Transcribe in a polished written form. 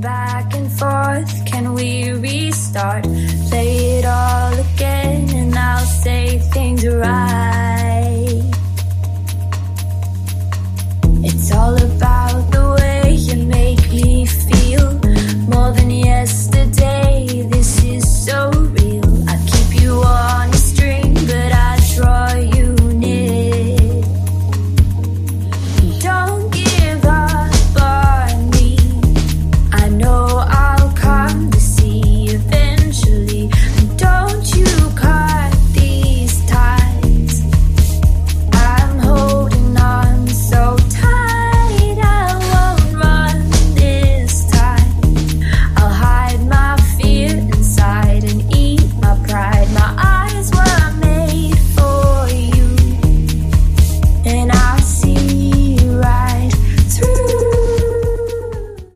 back and forth, can we restart? Play it all again and I'll say things right.